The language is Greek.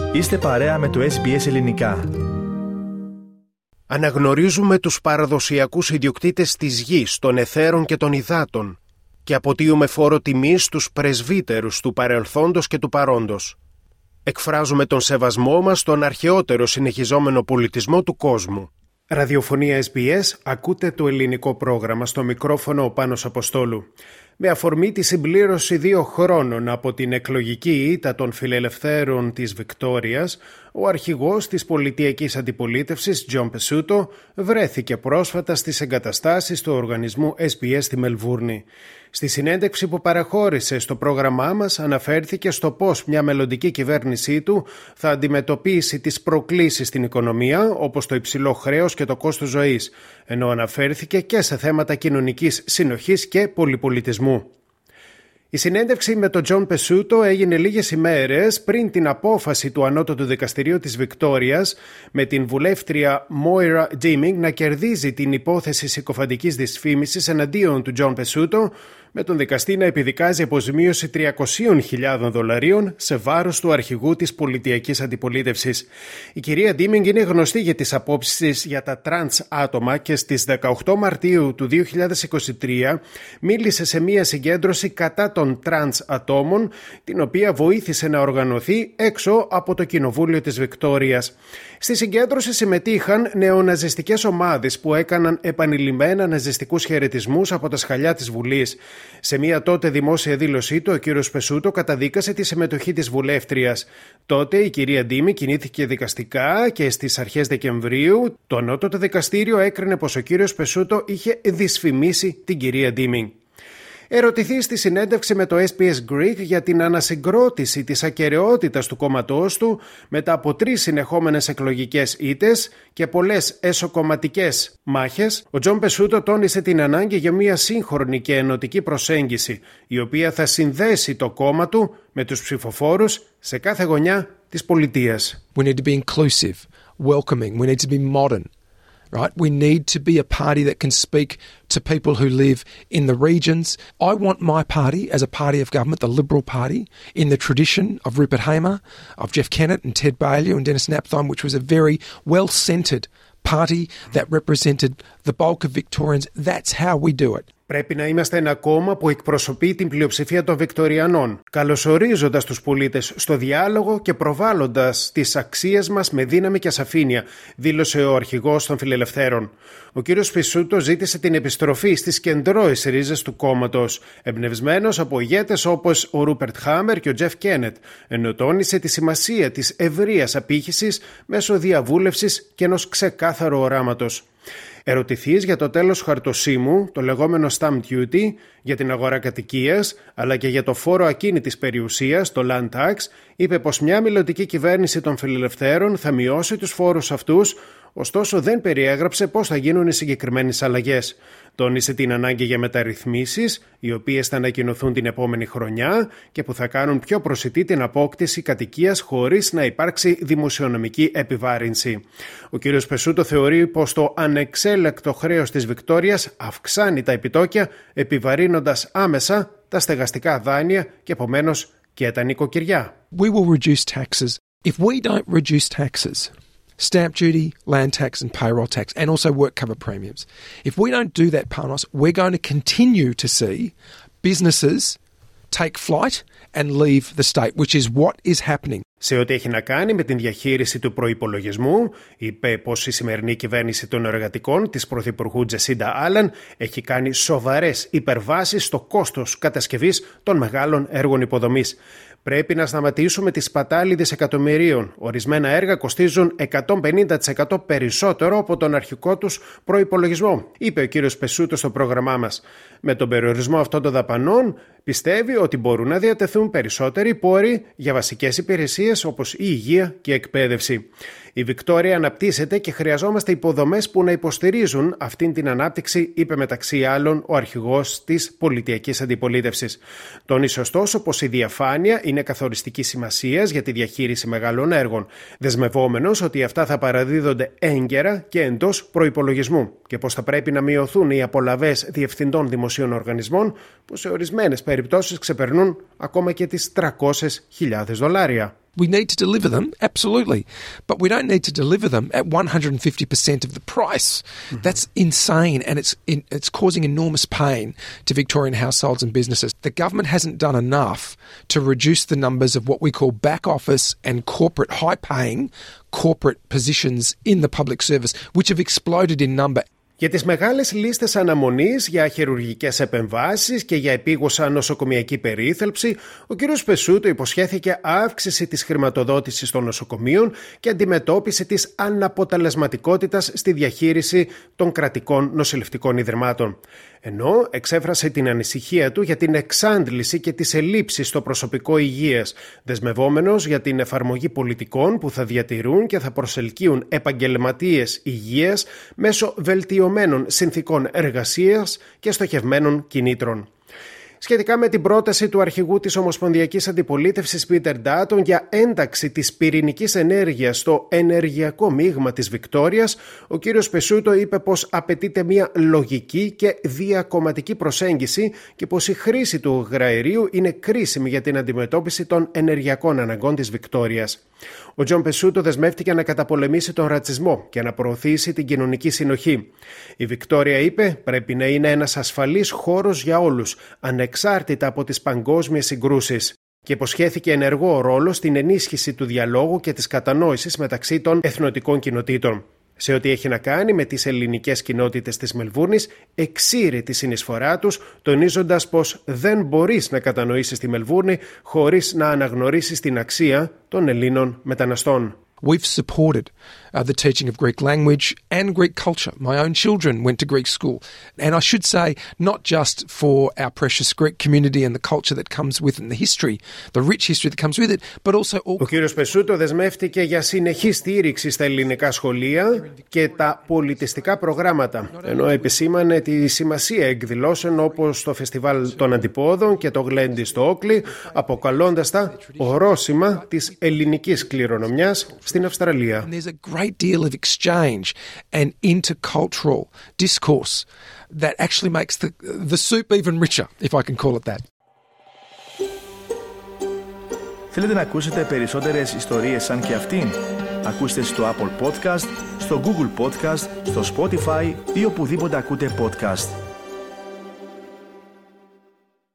Είστε παρέα με το SBS Ελληνικά. Αναγνωρίζουμε τους παραδοσιακούς ιδιοκτήτες της γης, των αιθέρων και των υδάτων και αποτείουμε φόρο τιμής στους πρεσβύτερους του παρελθόντος και του παρόντος. Εκφράζουμε τον σεβασμό μας στον αρχαιότερο συνεχιζόμενο πολιτισμό του κόσμου. Ραδιοφωνία SBS, ακούτε το ελληνικό πρόγραμμα, στο μικρόφωνο ο Πάνος Αποστόλου. Με αφορμή τη συμπλήρωση 2 χρόνων από την εκλογική ήττα των φιλελευθέρων της Βικτόριας, ο αρχηγός της πολιτιακής αντιπολίτευσης, John Pesutto, βρέθηκε πρόσφατα στις εγκαταστάσεις του οργανισμού SBS στη Μελβούρνη. Στη συνέντευξη που παραχώρησε στο πρόγραμμά μας, αναφέρθηκε στο πώς μια μελλοντική κυβέρνησή του θα αντιμετωπίσει τις προκλήσεις στην οικονομία, όπως το υψηλό χρέος και το κόστος ζωής, ενώ αναφέρθηκε και σε θέματα κοινωνικής συνοχής και πολυπολιτισμού. Η συνέντευξη με τον John Pesutto έγινε λίγες ημέρες πριν την απόφαση του Ανώτατου Δικαστηρίου της Βικτόριας με την βουλεύτρια Moira Deeming να κερδίζει την υπόθεση συκοφαντικής δυσφήμισης εναντίον του John Pesutto, με τον δικαστή να επιδικάζει αποζημίωση $300,000 σε βάρος του αρχηγού της πολιτιακής αντιπολίτευσης. Η κυρία Deeming είναι γνωστή για τις απόψεις της για τα τρανς άτομα και στις 18 Μαρτίου του 2023 μίλησε σε μια συγκέντρωση κατά των τρανς ατόμων, την οποία βοήθησε να οργανωθεί έξω από το Κοινοβούλιο της Βικτόριας. Στη συγκέντρωση συμμετείχαν νεοναζιστικές ομάδες που έκαναν επανειλημμένα ναζιστικούς χαιρετισμούς από τα σκαλιά της Βουλής. Σε μια τότε δημόσια δήλωσή του, ο κύριος Pesutto καταδίκασε τη συμμετοχή της βουλεύτριας. Τότε η κυρία Deeming κινήθηκε δικαστικά και στις αρχές Δεκεμβρίου το Ανώτατο Δικαστήριο έκρινε πως ο κύριος Pesutto είχε δυσφημίσει την κυρία Deeming. Ερωτηθεί στη συνέντευξη με το SBS Greek για την ανασυγκρότηση της ακεραιότητας του κόμματός του μετά από 3 συνεχόμενες εκλογικές ήττες και πολλές εσωκομματικές μάχες, ο John Pesutto τόνισε την ανάγκη για μια σύγχρονη και ενωτική προσέγγιση, η οποία θα συνδέσει το κόμμα του με τους ψηφοφόρους σε κάθε γωνιά της πολιτείας. We need to be inclusive, welcoming, we need to be modern. Right? We need to be a party that can speak to people who live in the regions. I want my party as a party of government, the Liberal Party, in the tradition of Rupert Hamer, of Jeff Kennett and Ted Baillieu and Dennis Napthine, which was a very well-centred party that represented the bulk of Victorians. That's how we do it. Πρέπει να είμαστε ένα κόμμα που εκπροσωπεί την πλειοψηφία των Βικτοριανών, καλωσορίζοντας τους πολίτες στο διάλογο και προβάλλοντας τις αξίες μας με δύναμη και ασαφήνεια, δήλωσε ο αρχηγός των φιλελευθέρων. Ο κύριος Pesutto ζήτησε την επιστροφή στις κεντρώες ρίζες του κόμματος, εμπνευσμένος από ηγέτες όπως ο Ρούπερτ Χάμερ και ο Τζεφ Κένετ, ενώ τόνισε τη σημασία της ευρείας απήχησης μέσω διαβούλευσης και ενός ξεκάθαρου οράματος. Ερωτηθείς για το τέλος χαρτοσύμου, το λεγόμενο stamp duty, για την αγορά κατοικίας, αλλά και για το φόρο ακίνητης περιουσίας, το land tax, είπε πως μια μελλοντική κυβέρνηση των φιλελευθέρων θα μειώσει τους φόρους αυτούς, ωστόσο δεν περιέγραψε πώς θα γίνουν οι συγκεκριμένες αλλαγές. Τόνισε την ανάγκη για μεταρρυθμίσεις, οι οποίες θα ανακοινωθούν την επόμενη χρονιά και που θα κάνουν πιο προσιτή την απόκτηση κατοικίας χωρίς να υπάρξει δημοσιονομική επιβάρυνση. Ο κ. Pesutto θεωρεί πως το ανεξέλεκτο χρέος της Βικτόριας αυξάνει τα επιτόκια, επιβαρύνοντας άμεσα τα στεγαστικά δάνεια και επομένως και τα νοικοκυριά. We will reduce taxes. If we don't reduce taxes, stamp duty, land tax and payroll tax, and also work cover premiums. If we don't do that, Panos, we're going to continue to see businesses take flight and leave the state, which is what is happening. Σε ό,τι έχει να κάνει με την διαχείριση του προϋπολογισμού, είπε πως η σημερινή κυβέρνηση των εργατικών της Πρωθυπουργού Τζεσίντα Άλεν έχει κάνει σοβαρές υπερβάσεις στο κόστος κατασκευής των μεγάλων έργων υποδομής. Πρέπει να σταματήσουμε τη σπατάλη δισεκατομμυρίων. Ορισμένα έργα κοστίζουν 150% περισσότερο από τον αρχικό τους προϋπολογισμό, είπε ο κύριος Pesutto στο πρόγραμμά μας. Με τον περιορισμό αυτών των δαπανών, πιστεύει ότι μπορούν να διατεθούν περισσότεροι πόροι για βασικές υπηρεσίες όπως η υγεία και η εκπαίδευση. Η Βικτόρια αναπτύσσεται και χρειαζόμαστε υποδομές που να υποστηρίζουν αυτήν την ανάπτυξη, είπε μεταξύ άλλων ο αρχηγός της πολιτιακής αντιπολίτευσης. Τόνισε ωστόσο πως η διαφάνεια είναι καθοριστική σημασίας για τη διαχείριση μεγάλων έργων, δεσμευόμενος ότι αυτά θα παραδίδονται έγκαιρα και εντός προϋπολογισμού και πως θα πρέπει να μειωθούν οι απολαβές διευθυντών δημοσίων οργανισμών που σε ορισμένες περιπτώσεις ξεπερνούν ακόμα και τις $300,000. We need to deliver them, absolutely. But we don't need to deliver them at 150% of the price. Mm-hmm. That's insane, and it's causing enormous pain to Victorian households and businesses. The government hasn't done enough to reduce the numbers of what we call back office and corporate, high-paying corporate positions in the public service, which have exploded in number. Για τις μεγάλες λίστες αναμονής για χειρουργικές επεμβάσεις και για επίγουσα νοσοκομιακή περίθαλψη, ο κ. Πεσούτο υποσχέθηκε αύξηση της χρηματοδότησης των νοσοκομείων και αντιμετώπιση της αναποτελεσματικότητας στη διαχείριση των κρατικών νοσηλευτικών ιδρυμάτων. Ενώ εξέφρασε την ανησυχία του για την εξάντληση και τις ελλείψεις στο προσωπικό υγείας, δεσμευόμενος για την εφαρμογή πολιτικών που θα διατηρούν και θα προσελκύουν επαγγελματίες υγείας μέσω βελτιωμένων συνθηκών εργασίας και στοχευμένων κινήτρων. Σχετικά με την πρόταση του αρχηγού της Ομοσπονδιακής Αντιπολίτευσης Πίτερ Ντάτον για ένταξη της πυρηνικής ενέργειας στο ενεργειακό μείγμα της Βικτόριας, ο κύριος Πεσούτο είπε πως απαιτείται μια λογική και διακομματική προσέγγιση και πως η χρήση του γραερίου είναι κρίσιμη για την αντιμετώπιση των ενεργειακών αναγκών της Βικτόριας. Ο Τζον Πεσούτο δεσμεύτηκε να καταπολεμήσει τον ρατσισμό και να προωθήσει την κοινωνική συνοχή. Η Βικτόρια, είπε, πρέπει να είναι ένας ασφαλής χώρος για όλους, ανεξάρτητα από τις παγκόσμιες συγκρούσεις, και υποσχέθηκε ενεργό ρόλο στην ενίσχυση του διαλόγου και της κατανόησης μεταξύ των εθνοτικών κοινοτήτων. Σε ό,τι έχει να κάνει με τις ελληνικές κοινότητες της Μελβούρνης, εξήρει τη συνεισφορά τους, τονίζοντας πως δεν μπορείς να κατανοήσεις τη Μελβούρνη χωρίς να αναγνωρίσεις την αξία των Ελλήνων μεταναστών. We've supported the teaching of Greek language and Greek culture. My own children went to Greek school. And I should say, not just for our precious Greek community and the culture that comes with it and the history, the rich history that comes with it, but also all... Ο κύριος Πεσούτο δεσμεύτηκε για συνεχή στήριξη στα ελληνικά σχολεία και τα πολιτιστικά προγράμματα, ενώ επισήμανε τη σημασία εκδηλώσεων όπως το Φεστιβάλ των Αντιπόδων και το Γλέντι στο Όκλι, αποκαλώντας τα ορόσημα της ελληνικής κληρονομιάς στην Αυστραλία. And there's a great deal of exchange and intercultural discourse that actually makes the soup even richer, if I can call it that. Θέλετε να ακούσετε περισσότερες ιστορίες σαν και αυτήν? Ακούστε στο Apple Podcast, στο Google Podcast, στο Spotify ή οπουδήποτε ακούτε podcast.